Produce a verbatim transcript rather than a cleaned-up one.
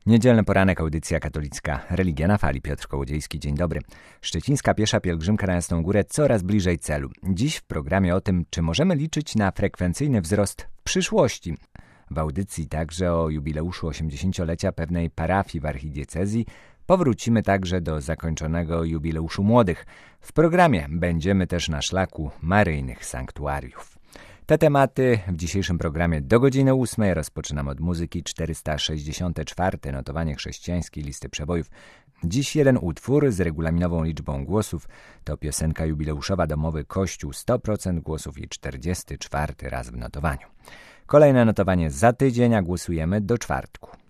Niedzielny poranek, audycja katolicka Religia na Fali. Piotr Kołodziejski, dzień dobry. Szczecińska piesza pielgrzymka na Jasną Górę coraz bliżej celu. Dziś w programie o tym, czy możemy liczyć na frekwencyjny wzrost w przyszłości. W audycji także o jubileuszu osiemdziesięciolecia pewnej parafii w archidiecezji. Powrócimy także do zakończonego jubileuszu młodych. W programie będziemy też na szlaku maryjnych sanktuariów. Te tematy w dzisiejszym programie do godziny ósmej. Rozpoczynam od muzyki. czterysta sześćdziesiąte czwarte notowanie chrześcijańskiej listy przebojów. Dziś jeden utwór z regulaminową liczbą głosów. To piosenka jubileuszowa Domowy Kościół, sto procent głosów i czterdziesty czwarty raz w notowaniu. Kolejne notowanie za tydzień, a głosujemy do czwartku.